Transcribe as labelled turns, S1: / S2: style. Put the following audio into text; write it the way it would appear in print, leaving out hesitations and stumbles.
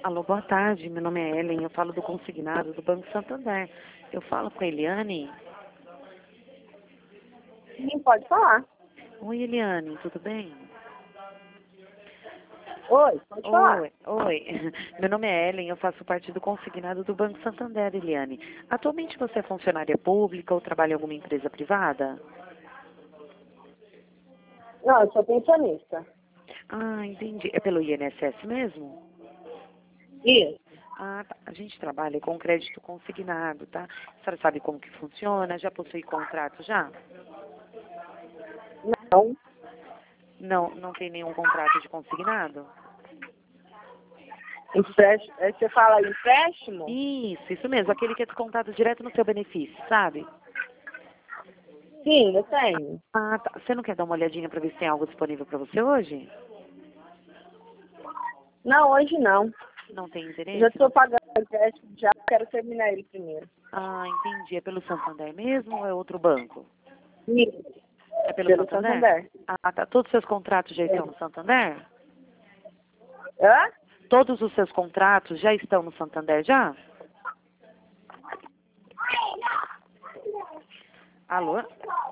S1: Alô, boa tarde. Meu nome é Ellen. Eu falo do consignado do Banco Santander. Eu falo com a Eliane.
S2: Sim, pode falar.
S1: Oi, Eliane, tudo bem?
S2: Oi, pode falar.
S1: Oi. Meu nome é Ellen. Eu faço parte do consignado do Banco Santander, Eliane. Atualmente você é funcionária pública ou trabalha em alguma empresa privada?
S2: Não, eu sou pensionista.
S1: Ah, entendi. É pelo INSS mesmo?
S2: Isso.
S1: Ah, tá. A gente trabalha com crédito consignado, tá? A senhora sabe como que funciona? Já possui contrato já?
S2: Não.
S1: Não tem nenhum contrato de consignado?
S2: Empréstimo. Você fala empréstimo?
S1: Isso mesmo. Aquele que é descontado direto no seu benefício, sabe?
S2: Sim, eu tenho.
S1: Ah, tá. Você não quer dar uma olhadinha para ver se tem algo disponível para você hoje?
S2: Não, hoje não.
S1: Não tem
S2: Eu já
S1: interesse?
S2: estou pagando o empréstimo, já quero terminar ele primeiro.
S1: Ah, entendi. É pelo Santander mesmo ou é outro banco?
S2: Isso.
S1: É pelo
S2: Pelo
S1: Santander?
S2: Santander.
S1: Ah, tá. Todos os seus contratos já
S2: É.
S1: estão no Santander?
S2: Hã?
S1: Todos os seus contratos já estão no Santander já? Alô?